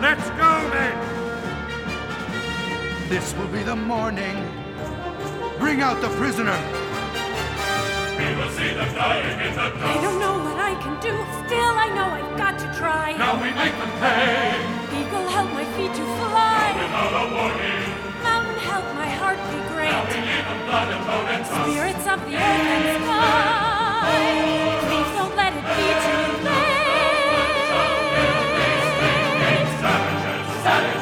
Let's go, men! This will be the morning. Bring out the prisoner. We will see them dying in the dust. I don't know what I can do. Still, I know I've got to try. Now we make them pay. Eagle, help my feet to fly. Without a warning. Mountain, help my heart be great. Now we leave them blood and bone and trust. Spirits of the earth and sky, please don't let it be too late. Savages, savages.